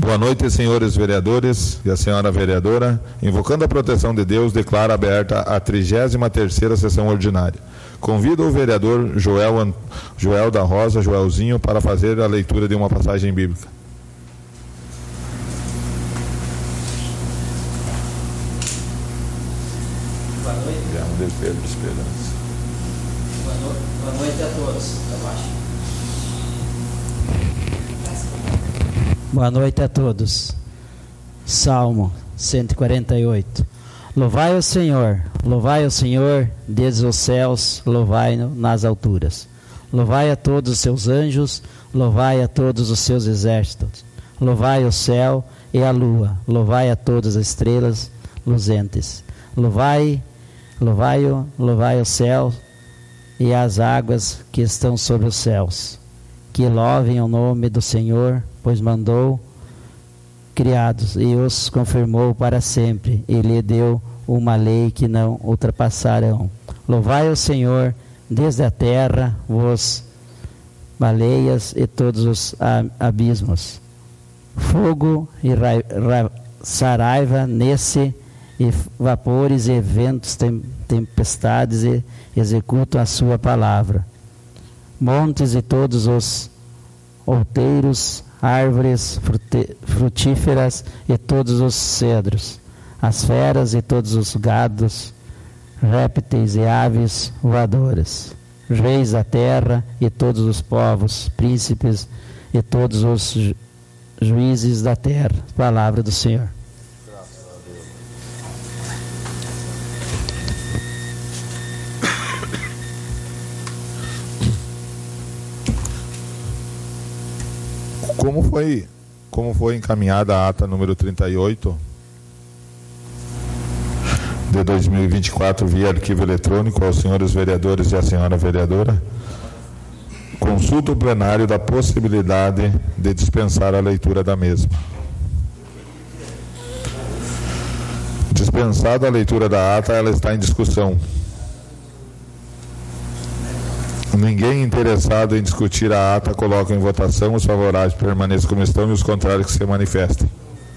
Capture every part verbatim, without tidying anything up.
Boa noite, senhores vereadores e a senhora vereadora. Invocando a proteção de Deus, declaro aberta a trigésima terceira sessão ordinária. Convido o vereador Joel, Joel da Rosa, Joelzinho, para fazer a leitura de uma passagem bíblica. Boa noite. De Pedro Esperança. Boa noite, boa noite a todos. Abaixo. Boa noite a todos. Salmo cento e quarenta e oito. Louvai o Senhor, louvai o Senhor desde os céus, louvai-no nas alturas. Louvai a todos os seus anjos, louvai a todos os seus exércitos. Louvai o céu e a lua, louvai a todas as estrelas luzentes. Louvai, louvai-o, louvai o céu e as águas que estão sobre os céus. Que louvem o nome do Senhor, pois mandou criados e os confirmou para sempre, e lhe deu uma lei que não ultrapassarão. Louvai o Senhor desde a terra, vos baleias e todos os abismos. Fogo e ra, ra, saraiva nesse, e vapores e ventos, tem, tempestades, e executam a sua palavra. Montes e todos os outeiros, árvores frutíferas e todos os cedros, as feras e todos os gados, répteis e aves voadoras, reis da terra e todos os povos, príncipes e todos os ju juízes da terra. Palavra do Senhor. Como foi, como foi encaminhada a ata número trinta e oito de dois mil e vinte e quatro via arquivo eletrônico aos senhores vereadores e à senhora vereadora, consulta o plenário da possibilidade de dispensar a leitura da mesma. Dispensada a leitura da ata, ela está em discussão. Ninguém interessado em discutir a ata coloca em votação. Os favoráveis permaneçam como estão e os contrários que se manifestem.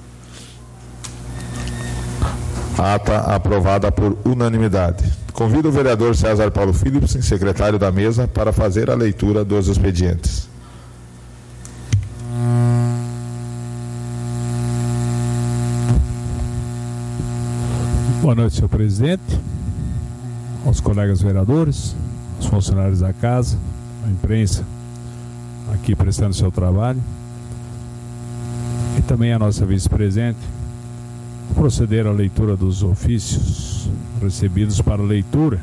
Ata aprovada por unanimidade. Convido o vereador César Paulo Philipson, secretário da mesa, para fazer a leitura dos expedientes. Boa noite, senhor presidente, aos colegas vereadores, os funcionários da casa, a imprensa aqui prestando seu trabalho, e também a nossa vice-presidente. Proceder à leitura dos ofícios recebidos para leitura.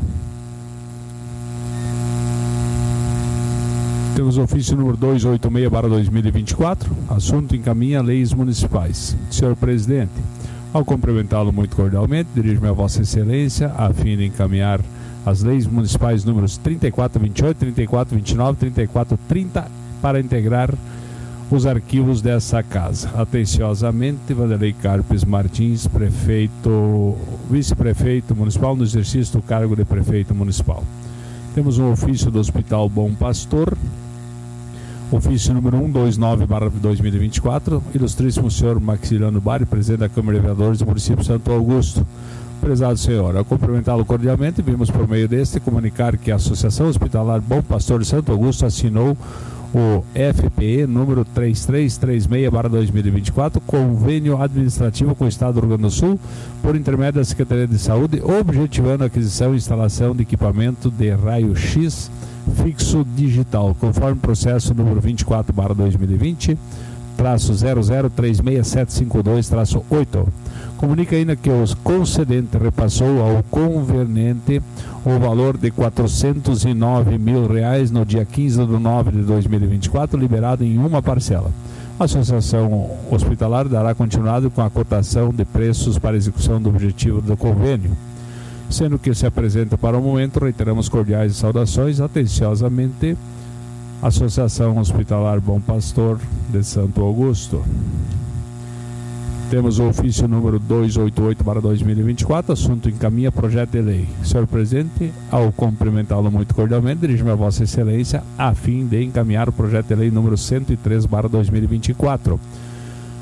Temos o ofício número duzentos e oitenta e seis barra dois mil e vinte e quatro, assunto encaminha leis municipais. Senhor presidente, ao cumprimentá-lo muito cordialmente, dirijo-me a Vossa Excelência a fim de encaminhar as leis municipais números trinta e quatro, vinte e oito, trinta e quatro, vinte e nove, trinta e quatro, trinta para integrar os arquivos dessa casa. Atenciosamente, Vanderlei Carpes Martins, prefeito, vice-prefeito municipal no exercício do cargo de prefeito municipal. Temos um ofício do Hospital Bom Pastor, ofício número cento e vinte e nove barra dois mil e vinte e quatro, ilustríssimo senhor Maximiliano Bari, presidente da Câmara de Vereadores do município de Santo Augusto. Prezado senhor, ao cumprimentá-lo cordialmente, vimos por meio deste comunicar que a Associação Hospitalar Bom Pastor de Santo Augusto assinou o F P E número três três três seis barra dois mil e vinte e quatro, convênio administrativo com o Estado do Rio Grande do Sul, por intermédio da Secretaria de Saúde, objetivando a aquisição e instalação de equipamento de raio-x fixo digital, conforme processo número vinte e quatro barra dois mil e vinte, traço zero zero três seis sete cinco dois traço oito. Comunica ainda que o concedente repassou ao conveniente o valor de quatrocentos e nove mil reais no dia quinze de nove de dois mil e vinte e quatro, liberado em uma parcela. A Associação Hospitalar dará continuidade com a cotação de preços para execução do objetivo do convênio. Sendo que se apresenta para o momento, reiteramos cordiais saudações, atenciosamente, Associação Hospitalar Bom Pastor de Santo Augusto. Temos o ofício número duzentos e oitenta e oito barra dois mil e vinte e quatro, assunto encaminha projeto de lei. Senhor presidente, ao cumprimentá-lo muito cordialmente, dirijo-me a Vossa Excelência a fim de encaminhar o projeto de lei número cento e três barra dois mil e vinte e quatro.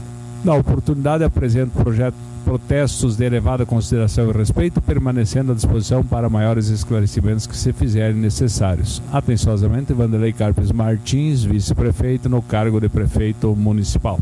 Na oportunidade, apresento projeto protestos de elevada consideração e respeito, permanecendo à disposição para maiores esclarecimentos que se fizerem necessários. Atenciosamente, Vanderlei Carpes Martins, vice-prefeito, no cargo de prefeito municipal.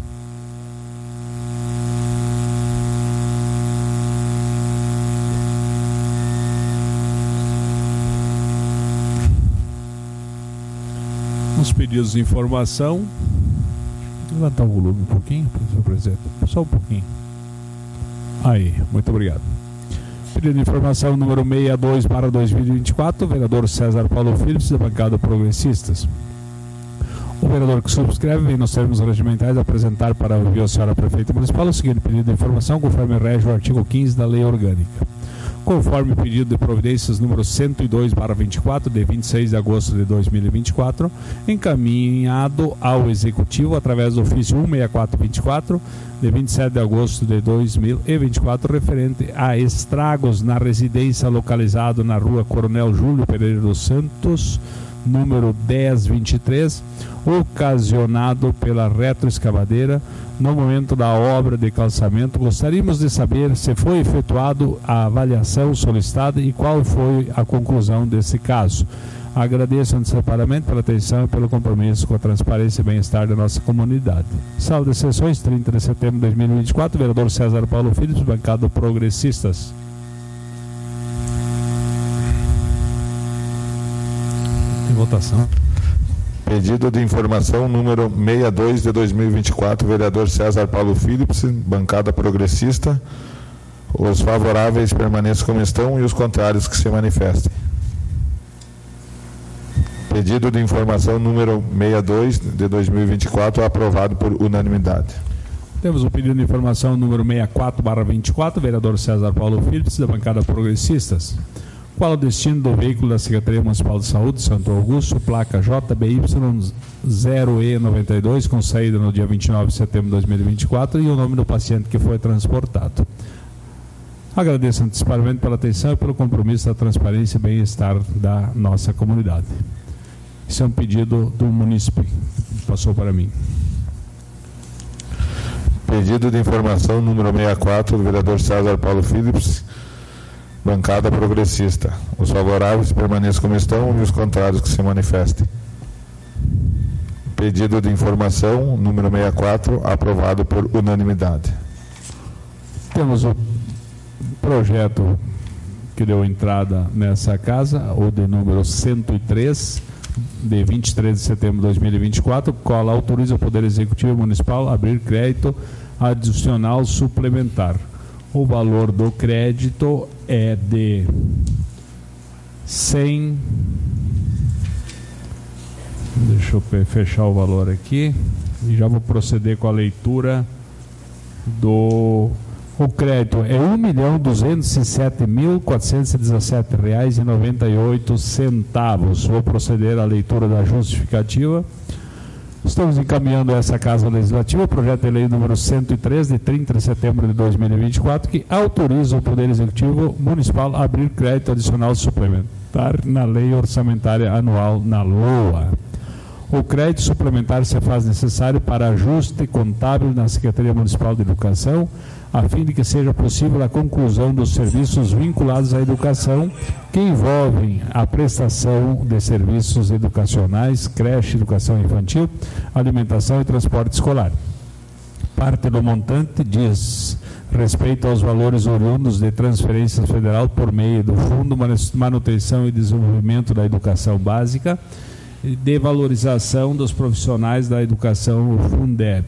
Os pedidos de informação. Vou levantar o volume um pouquinho, senhor presidente. Só um pouquinho. Aí, muito obrigado. Pedido de informação número sessenta e dois barra dois mil e vinte e quatro, vereador César Paulo Philips, da bancada Progressistas. O vereador que subscreve vem nos termos regimentais apresentar para ouvir a senhora prefeita municipal o seguinte pedido de informação, conforme rege o artigo quinze da Lei Orgânica. Conforme o pedido de providências número cento e dois barra vinte e quatro, de vinte e seis de agosto de dois mil e vinte e quatro, encaminhado ao Executivo através do ofício cento e sessenta e quatro vinte e quatro, de vinte e sete de agosto de dois mil e vinte e quatro, referente a estragos na residência localizado na rua Coronel Júlio Pereira dos Santos, número dez vinte e três, ocasionado pela retroescavadeira no momento da obra de calçamento. Gostaríamos de saber se foi efetuado a avaliação solicitada e qual foi a conclusão desse caso. Agradeço antecipadamente pela atenção e pelo compromisso com a transparência e bem-estar da nossa comunidade. Sala de sessões, trinta de setembro de dois mil e vinte e quatro, vereador César Paulo Philips, bancada Progressistas. Em votação. Pedido de informação número sessenta e dois de dois mil e vinte e quatro, vereador César Paulo Philips, bancada Progressista. Os favoráveis permaneçam como estão e os contrários que se manifestem. Pedido de informação número sessenta e dois de dois mil e vinte e quatro, aprovado por unanimidade. Temos o pedido de informação número sessenta e quatro barra vinte e quatro, vereador César Paulo Philips, da bancada Progressistas. Qual o destino do veículo da Secretaria Municipal de Saúde de Santo Augusto, placa J B Y zero E noventa e dois, com saída no dia vinte e nove de setembro de dois mil e vinte e quatro, e o nome do paciente que foi transportado. Agradeço antecipadamente pela atenção e pelo compromisso da transparência e bem-estar da nossa comunidade. Esse é um pedido do munícipe que passou para mim. Pedido de informação número sessenta e quatro, do vereador César Paulo Philips, bancada Progressista. Os favoráveis permaneçam como estão e os contrários que se manifestem. Pedido de informação número sessenta e quatro, aprovado por unanimidade. Temos o projeto que deu entrada nessa casa, o de número cento e três, de vinte e três de setembro de dois mil e vinte e quatro, qual autoriza o Poder Executivo Municipal a abrir crédito adicional suplementar. O valor do crédito é de cem. Deixa eu fechar o valor aqui e já vou proceder com a leitura do. O crédito é um milhão duzentos e sete mil quatrocentos e dezessete reais e noventa e oito centavos. Vou proceder à leitura da justificativa. Estamos encaminhando essa Casa Legislativa o projeto de lei número cento e três, de trinta de setembro de dois mil e vinte e quatro, que autoriza o Poder Executivo Municipal a abrir crédito adicional suplementar na Lei Orçamentária Anual, na LOA. O crédito suplementar se faz necessário para ajuste contábil na Secretaria Municipal de Educação, a fim de que seja possível a conclusão dos serviços vinculados à educação, que envolvem a prestação de serviços educacionais, creche, educação infantil, alimentação e transporte escolar. Parte do montante diz respeito aos valores oriundos de transferência federal por meio do Fundo Manutenção e Desenvolvimento da Educação Básica, de valorização dos profissionais da educação, o Fundeb.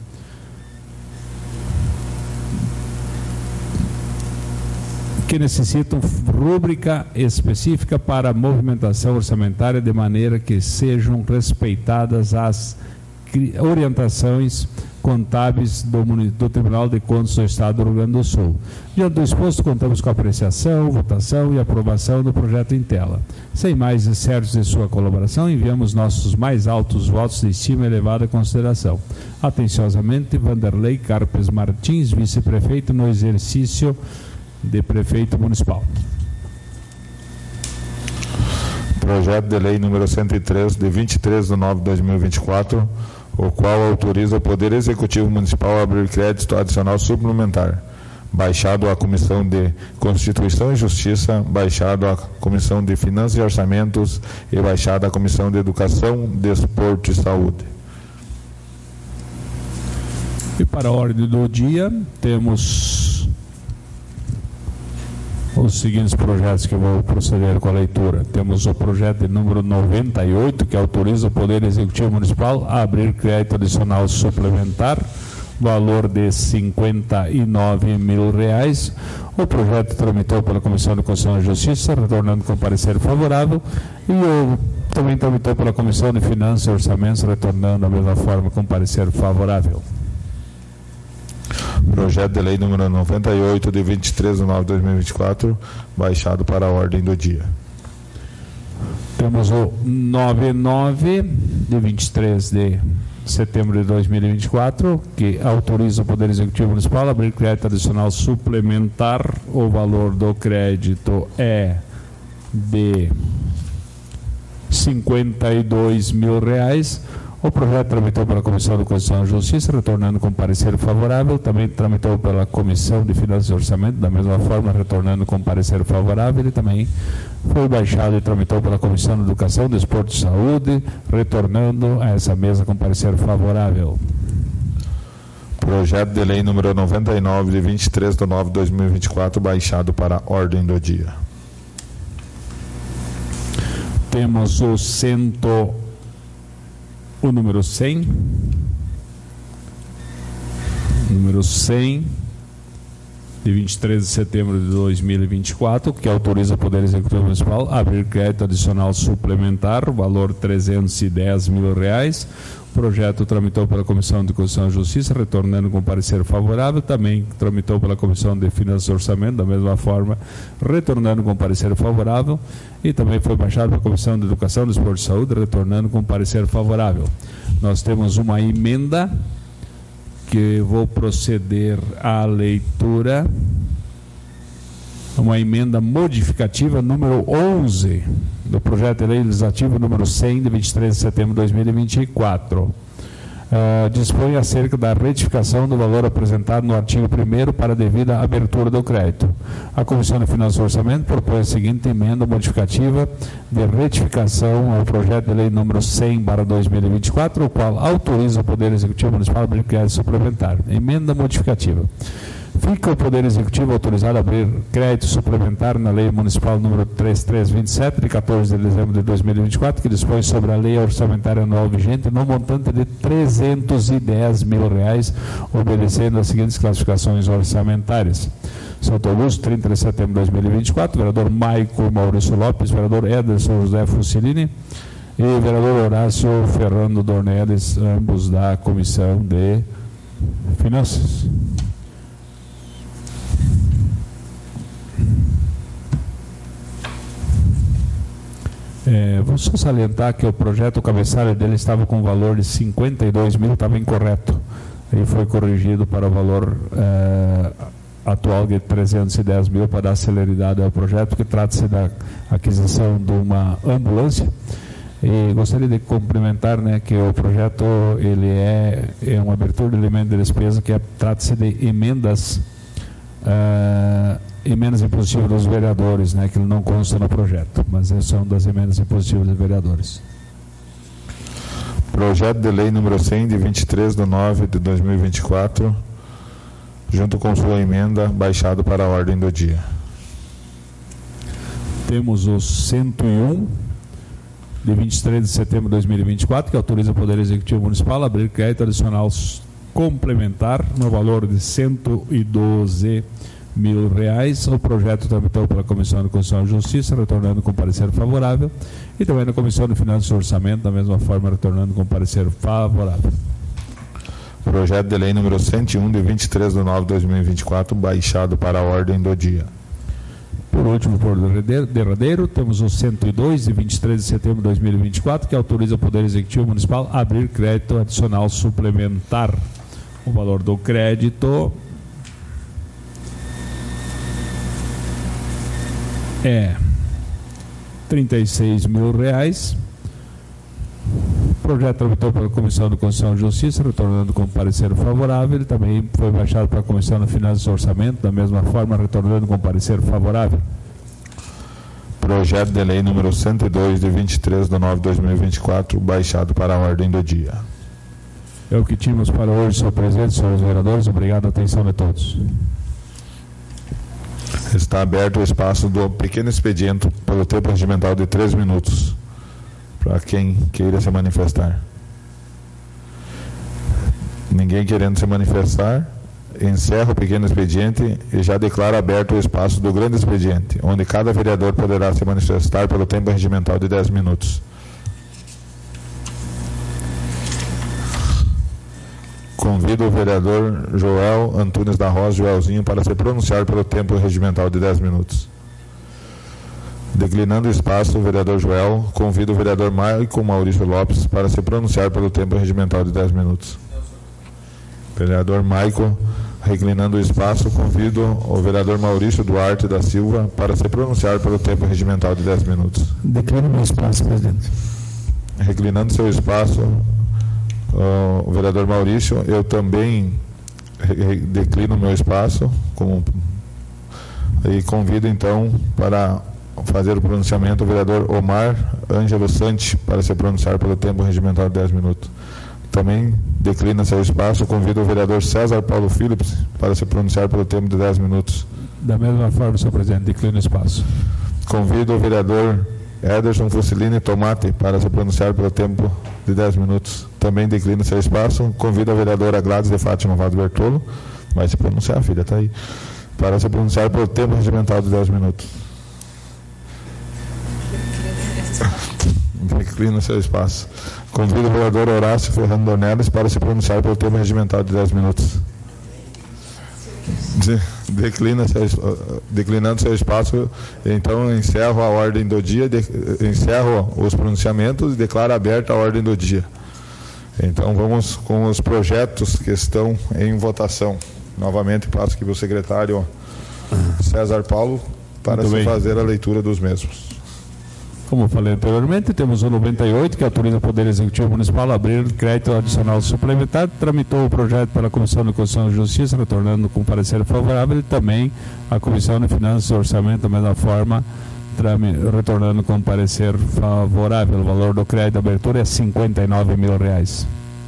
Que necessitam rúbrica específica para a movimentação orçamentária, de maneira que sejam respeitadas as orientações contábeis do, do Tribunal de Contas do Estado do Rio Grande do Sul. Diante do exposto, contamos com a apreciação, votação e aprovação do projeto em tela. Sem mais excertos de sua colaboração, enviamos nossos mais altos votos de estima e elevada consideração. Atenciosamente, Vanderlei Carpes Martins, vice-prefeito no exercício de prefeito municipal. Projeto de lei número cento e três, de vinte e três de nove de dois mil e vinte e quatro, o qual autoriza o Poder Executivo Municipal a abrir crédito adicional suplementar, baixado à Comissão de Constituição e Justiça, baixado à Comissão de Finanças e Orçamentos e baixado à Comissão de Educação, Desporto e Saúde. E para a ordem do dia, temos os seguintes projetos que eu vou proceder com a leitura. Temos o projeto de número noventa e oito, que autoriza o Poder Executivo Municipal a abrir crédito adicional suplementar, valor de cinquenta e nove mil reais. O projeto tramitou pela Comissão de Constituição e Justiça, retornando com parecer favorável, e o, também tramitou pela Comissão de Finanças e Orçamentos, retornando da mesma forma com parecer favorável. Projeto de lei número noventa e oito, de vinte e três de nove de dois mil e vinte e quatro, baixado para a ordem do dia. Temos o noventa e nove, de vinte e três de setembro de dois mil e vinte e quatro, que autoriza o Poder Executivo Municipal a abrir crédito adicional suplementar. O valor do crédito é de cinquenta e dois mil reais. O projeto tramitou pela Comissão de Constituição e Justiça, retornando com parecer favorável. Também tramitou pela Comissão de Finanças e Orçamento, da mesma forma, retornando com parecer favorável. E também foi baixado e tramitou pela Comissão de Educação, Desporto e Saúde, retornando a essa mesa com parecer favorável. Projeto de lei número noventa e nove, de vinte e três de nove de dois mil e vinte e quatro, baixado para a ordem do dia. Temos o cento... O número cem, número cem, de vinte e três de setembro de dois mil e vinte e quatro, que autoriza o Poder Executivo Municipal a abrir crédito adicional suplementar, valor trezentos e dez mil reais. O projeto tramitou pela Comissão de Constituição e Justiça, retornando com parecer favorável. Também tramitou pela Comissão de Finanças e Orçamento, da mesma forma, retornando com parecer favorável. E também foi baixado pela Comissão de Educação, Desporto e Saúde, retornando com parecer favorável. Nós temos uma emenda que vou proceder à leitura. Uma emenda modificativa número onze do projeto de lei legislativo número cem, de vinte e três de setembro de dois mil e vinte e quatro. Uh, dispõe acerca da retificação do valor apresentado no artigo primeiro para a devida abertura do crédito. A Comissão de Finanças e Orçamento propõe a seguinte emenda modificativa de retificação ao projeto de lei número cem barra dois mil e vinte e quatro, o qual autoriza o Poder Executivo Municipal a abrir crédito suplementar. Emenda modificativa. Fica o Poder Executivo autorizado a abrir crédito suplementar na Lei Municipal número três mil trezentos e vinte e sete, de quatorze de dezembro de dois mil e vinte e quatro, que dispõe sobre a Lei Orçamentária Anual vigente no montante de trezentos e dez mil reais, obedecendo as seguintes classificações orçamentárias. Santo Augusto, trinta de setembro de dois mil e vinte e quatro, vereador Maico Maurício Lopes, vereador Ederson José Fusilini e vereador Horácio Ferrando Dornelles, ambos da Comissão de Finanças. É, vou só salientar que o projeto, o cabeçalho dele estava com o valor de cinquenta e dois mil, estava incorreto. Ele foi corrigido para o valor é, atual de trezentos e dez mil para dar celeridade ao projeto, que trata-se da aquisição de uma ambulância. E gostaria de cumprimentar, né, que o projeto ele é, é uma abertura de elemento de despesa que é, trata-se de emendas Uh, emendas impositivas dos vereadores, né, que ele não consta no projeto, mas essas são das emendas impositivas dos vereadores. Projeto de lei número cem, de vinte e três de nove de dois mil e vinte e quatro, junto com sua emenda, baixado para a ordem do dia. Temos o cento e um, de vinte e três de setembro de dois mil e vinte e quatro, que autoriza o Poder Executivo Municipal a abrir crédito adicional complementar no valor de cento e doze mil reais. O projeto tramitou pela Comissão de Constituição e Justiça, retornando com parecer favorável, e também na Comissão de Finanças e Orçamento, da mesma forma, retornando com parecer favorável. Projeto de lei número cento e um, de vinte e três de nove de dois mil e vinte e quatro, baixado para a ordem do dia. Por último, por derradeiro, temos o cento e dois, de vinte e três de setembro de dois mil e vinte e quatro, que autoriza o Poder Executivo Municipal a abrir crédito adicional suplementar. O valor do crédito é trinta e seis mil reais. O projeto tramitou pela Comissão de Constituição e Justiça, retornando com parecer favorável. Ele também foi baixado para a Comissão de Finanças e Orçamento, da mesma forma, retornando com parecer favorável. Projeto de lei número cento e dois, de vinte e três de nove de dois mil e vinte e quatro, baixado para a ordem do dia. É o que tínhamos para hoje, senhor presidente, senhores vereadores. Obrigado a atenção de todos. Está aberto o espaço do pequeno expediente pelo tempo regimental de três minutos, para quem queira se manifestar. Ninguém querendo se manifestar, encerro o pequeno expediente e já declaro aberto o espaço do grande expediente, onde cada vereador poderá se manifestar pelo tempo regimental de dez minutos. Convido o vereador Joel Antunes da Rosa, Joelzinho, para se pronunciar pelo tempo regimental de dez minutos. Declinando o espaço, o vereador Joel, convido o vereador Maico Maurício Lopes para se pronunciar pelo tempo regimental de dez minutos. Vereador Maico, reclinando o espaço, convido o vereador Maurício Duarte da Silva para se pronunciar pelo tempo regimental de dez minutos. Declino meu espaço, presidente. Reclinando seu espaço, Uh, o vereador Maurício, eu também declino meu espaço como, e convido então para fazer o pronunciamento o vereador Omar Ângelo Santi para se pronunciar pelo tempo regimental de dez minutos. Também declina seu espaço, convido o vereador César Paulo Philips para se pronunciar pelo tempo de dez minutos. Da mesma forma, senhor presidente, declino o espaço. Convido o vereador Ederson Fusilini Tomate para se pronunciar pelo tempo de dez minutos. Também declina seu espaço. Convido a vereadora Gladys de Fátima Vado Bertolo, vai se pronunciar, filha, está aí, para se pronunciar pelo tempo regimental de dez minutos. Declina seu espaço. Convido o vereador Horácio Ferrando Dornelles para se pronunciar pelo tempo regimental de dez minutos. De, declina seu, declinando seu espaço, então encerro a ordem do dia, de, encerro os pronunciamentos e declaro aberta a ordem do dia. Então vamos com os projetos que estão em votação. Novamente passo aqui para o secretário César Paulo para se fazer a leitura dos mesmos. Como falei anteriormente, temos o noventa e oito, que autoriza o Poder Executivo Municipal a abrir crédito adicional suplementar. Tramitou o projeto pela Comissão de Constituição e Justiça, retornando com parecer favorável, e também a Comissão de Finanças e Orçamento, da mesma forma, retornando com parecer favorável. O valor do crédito de abertura é cinquenta e nove mil reais.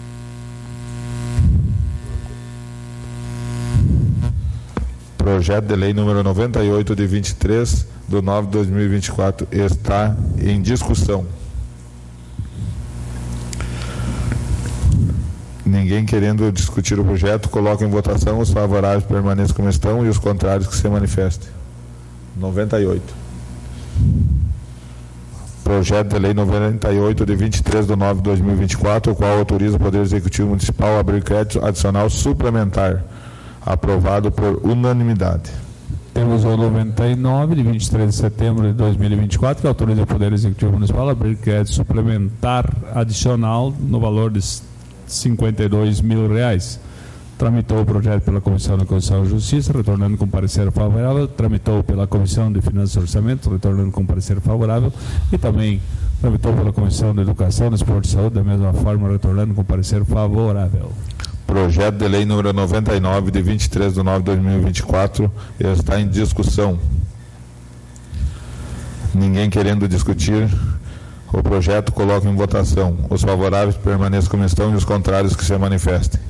Projeto de lei número noventa e oito, de vinte e três de nove de dois mil e vinte e quatro, está em discussão. Ninguém querendo discutir o projeto, coloca em votação. Os favoráveis permaneçam como estão e os contrários que se manifestem. noventa e oito. Projeto de lei noventa e oito, de vinte e três de nove de dois mil e vinte e quatro, o qual autoriza o Poder Executivo Municipal a abrir crédito adicional suplementar, aprovado por unanimidade. Temos o noventa e nove, de vinte e três de setembro de dois mil e vinte e quatro, que autoriza o Poder Executivo Municipal a abrir crédito suplementar adicional no valor de cinquenta e dois mil reais. Tramitou o projeto pela Comissão de Constituição e Justiça, retornando com parecer favorável. Tramitou pela Comissão de Finanças e Orçamento, retornando com parecer favorável. E também tramitou pela Comissão de Educação, Esporte e Saúde, da mesma forma, retornando com parecer favorável. Projeto de lei número noventa e nove, de vinte e três de nove de dois mil e vinte e quatro, está em discussão. Ninguém querendo discutir o projeto, coloca em votação. Os favoráveis permaneçam como estão e os contrários que se manifestem.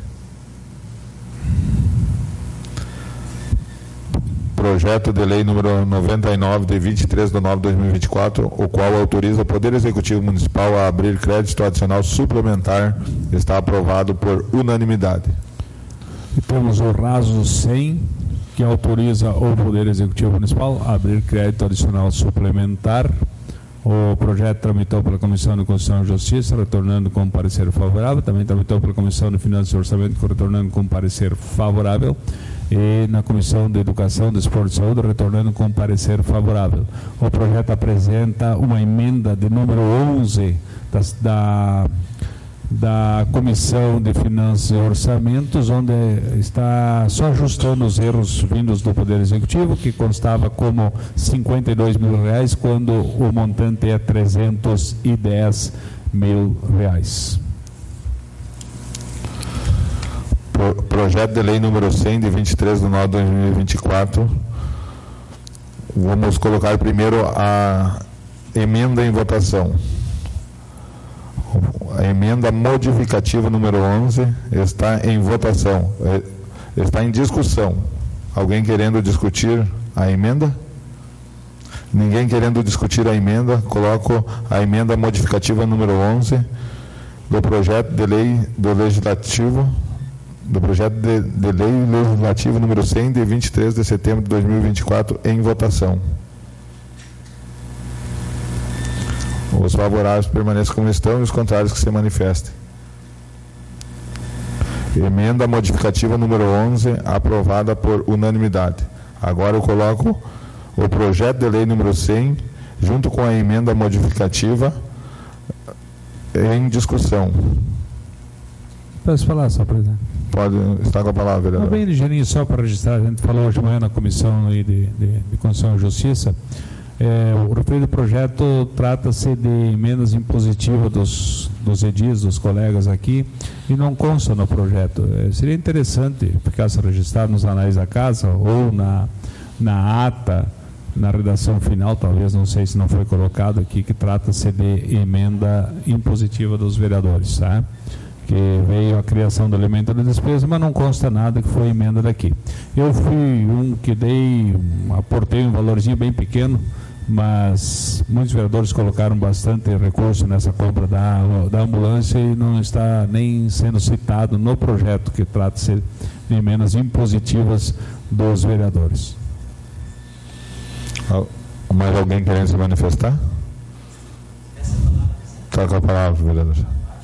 Projeto de lei número noventa e nove, de vinte e três de nove de dois mil e vinte e quatro, o qual autoriza o Poder Executivo Municipal a abrir crédito adicional suplementar, está aprovado por unanimidade. E temos o raso cem, que autoriza o Poder Executivo Municipal a abrir crédito adicional suplementar. O projeto tramitou pela Comissão de Constituição e Justiça, retornando com parecer favorável. Também tramitou pela Comissão de Finanças e Orçamento, retornando com parecer favorável. E na Comissão de Educação, Desporto e Saúde, retornando com parecer favorável. O projeto apresenta uma emenda de número onze das, da, da Comissão de Finanças e Orçamentos, onde está só ajustando os erros vindos do Poder Executivo, que constava como cinquenta e dois mil reais, quando o montante é trezentos e dez mil reais. Pro, projeto de lei número cem, de vinte e três de nove de dois mil e vinte e quatro. Vamos colocar primeiro a emenda em votação. A emenda modificativa número onze está em votação, está em discussão. Alguém querendo discutir a emenda? Ninguém querendo discutir a emenda, coloco a emenda modificativa número onze do projeto de lei do legislativo, do projeto de, de lei legislativo número cem, de vinte e três de setembro de dois mil e vinte e quatro, em votação. Os favoráveis permaneçam como estão e os contrários que se manifestem. Emenda modificativa número onze, aprovada por unanimidade. Agora eu coloco o projeto de lei número cem, junto com a emenda modificativa, em discussão. Posso falar, só, presidente? Pode estar com a palavra, vereador. Bem ligeirinho, só para registrar, a gente falou hoje de manhã na Comissão de, de, de Constituição e Justiça. É, o referido projeto trata-se de emendas impositivas dos, dos edis, dos colegas aqui, e não consta no projeto. É, seria interessante ficasse registrado nos anais da casa ou na, na ata, na redação final, talvez, não sei se não foi colocado aqui, que trata-se de emenda impositiva dos vereadores, tá? Que veio a criação do elemento da despesa, mas não consta nada que foi emenda daqui. Eu fui um que dei, aportei um valorzinho bem pequeno, mas muitos vereadores colocaram bastante recurso nessa compra da, da ambulância e não está nem sendo citado no projeto, que trata-se de emendas impositivas dos vereadores. Mais alguém querendo se manifestar? Está com a palavra, vereador.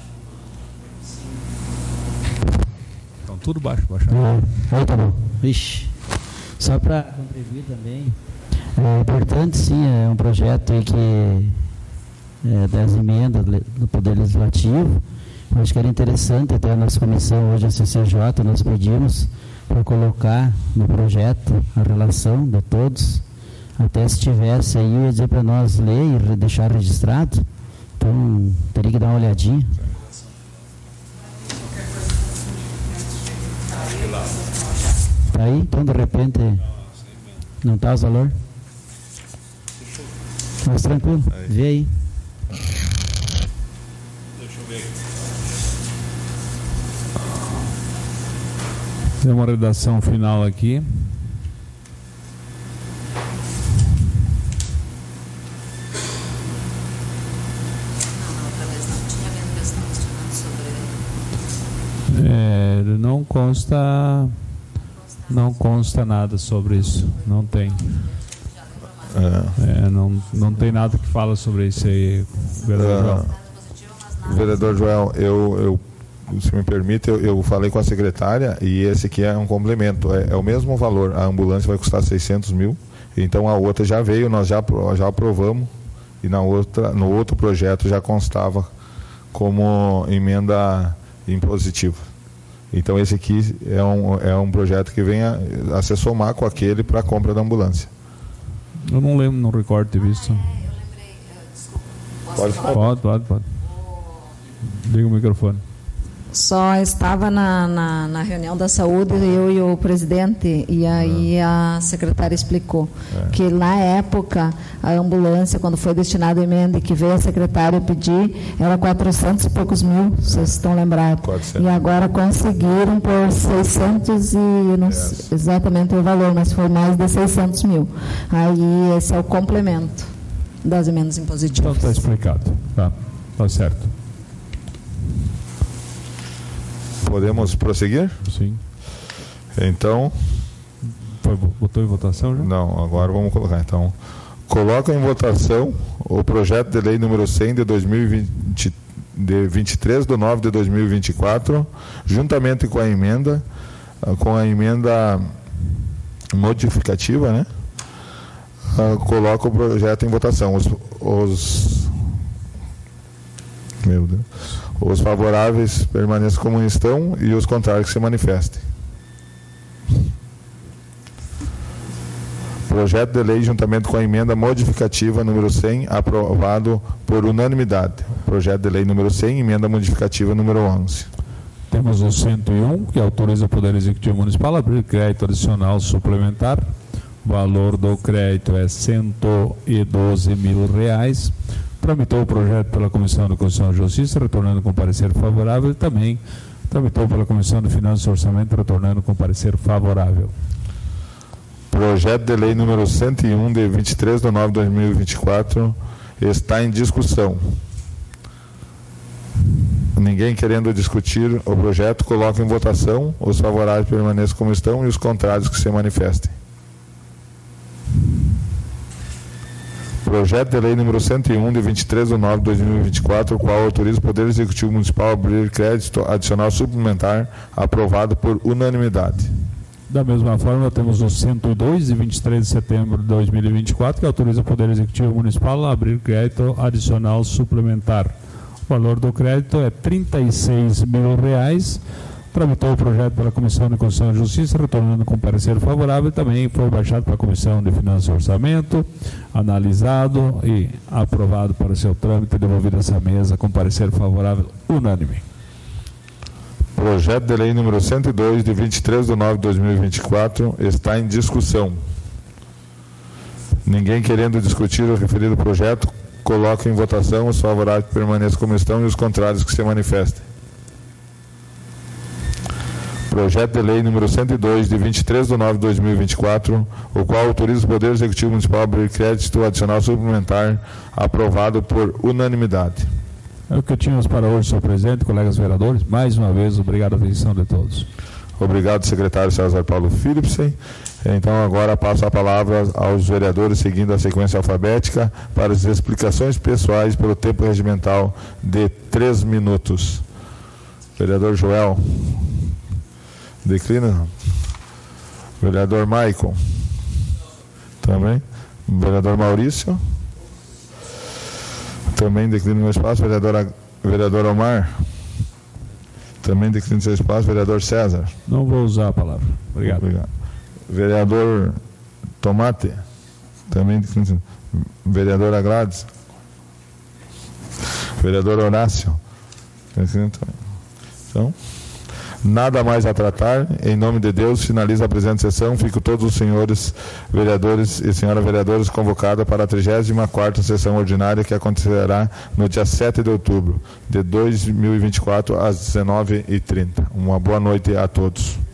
Então, tudo baixo, baixo. Ah, tá bom. Ixi. Só para contribuir também, é importante, sim, é um projeto aí que é das emendas do Poder Legislativo. Eu acho que era interessante, até a nossa comissão hoje, a C C J, nós pedimos para colocar no projeto a relação de todos. Até se tivesse aí, eu ia dizer para nós ler e deixar registrado. Então, teria que dar uma olhadinha. Tá aí? Então, de repente, não está os valores? Mas tranquilo, vê aí. Deixa eu ver. Tem uma redação final aqui. É, não consta, não consta nada sobre isso, não tem. É. É, não, não tem nada que fala sobre isso aí, vereador Joel. Uh, vereador Joel, eu, eu, se me permite, eu, eu falei com a secretária e esse aqui é um complemento, é, é o mesmo valor, a ambulância vai custar seiscentos mil, então a outra já veio, nós já, já aprovamos e na outra, no outro projeto já constava como emenda impositiva. Então esse aqui é um, é um projeto que vem a, a se somar com aquele para a compra da ambulância. Eu não lembro, não recordo ter visto. É, eu lembrei, uh, desculpa. Pode, pode, pode, pode. Liga o microfone. Só estava na, na, na reunião da saúde, eu e o presidente, e aí a secretária explicou é. que na época a ambulância, quando foi destinada a emenda e que veio a secretária pedir, era quatrocentos e poucos mil, vocês estão lembrados. quatrocentos. E agora conseguiram por seiscentos e não sei exatamente o valor, mas foi mais de seiscentos mil. Aí esse é o complemento das emendas impositivas. Então está explicado, tá, tá certo. Podemos prosseguir? Sim. Então... Foi, botou em votação já? Não, agora vamos colocar. Então, coloca em votação o projeto de lei número cem de dois mil e vinte, de vinte e três de nove de dois mil e vinte e quatro, juntamente com a emenda, com a emenda modificativa, né? Uh, coloca o projeto em votação. Os, os... Meu Deus. Os favoráveis permaneçam como estão e os contrários que se manifestem. Projeto de lei, juntamente com a emenda modificativa número cem, aprovado por unanimidade. Projeto de lei número cem, emenda modificativa número onze. Temos o cento e um, que autoriza o Poder Executivo Municipal a abrir crédito adicional suplementar. O valor do crédito é cento e doze mil reais. Tramitou o projeto pela Comissão de Constituição e Justiça, retornando com parecer favorável, e também tramitou pela Comissão de Finanças e Orçamento, retornando com parecer favorável. Projeto de lei número cento e um, de vinte e três de nove de dois mil e vinte e quatro, está em discussão. Ninguém querendo discutir o projeto, coloca em votação. Os favoráveis permaneçam como estão e os contrários que se manifestem. Projeto de lei número cento e um, de vinte e três de nove de dois mil e vinte e quatro, o qual autoriza o Poder Executivo Municipal a abrir crédito adicional suplementar, aprovado por unanimidade. Da mesma forma, temos o cento e dois, de vinte e três de setembro de dois mil e vinte e quatro, que autoriza o Poder Executivo Municipal a abrir crédito adicional suplementar. O valor do crédito é trinta e seis mil reais. Tramitou o projeto pela Comissão de Constituição e Justiça, retornando com parecer favorável, e também foi baixado para a Comissão de Finanças e Orçamento, analisado e aprovado para o seu trâmite e devolvido a essa mesa com parecer favorável unânime. Projeto de lei número cento e dois, de vinte e três de nove de dois mil e vinte e quatro, está em discussão. Ninguém querendo discutir o referido projeto, coloca em votação. Os favoráveis permaneçam como estão e os contrários que se manifestem. Projeto de lei número cento e dois, de vinte e três de nove de dois mil e vinte e quatro, o qual autoriza o Poder Executivo Municipal a abrir crédito adicional suplementar, aprovado por unanimidade. É o que tínhamos para hoje, senhor presidente, colegas vereadores. Mais uma vez, obrigado à atenção de todos. Obrigado, secretário César Paulo Philipsen. Então, agora passo a palavra aos vereadores, seguindo a sequência alfabética, para as explicações pessoais pelo tempo regimental de três minutos. Vereador Joel. Declina. Vereador Maicon. Também. Vereador Maurício. Também declina meu espaço. Vereador, vereador Omar. Também declina seu espaço. Vereador César. Não vou usar a palavra. Obrigado. Obrigado. Vereador Tomate. Também declina. Vereadora Gladys. Vereador Horácio. Então, nada mais a tratar. Em nome de Deus, finaliza a presente sessão. Fico todos os senhores vereadores e senhora vereadores convocados para a trigésima quarta sessão ordinária, que acontecerá no dia sete de outubro de dois mil e vinte e quatro, às dezenove e trinta. Uma boa noite a todos.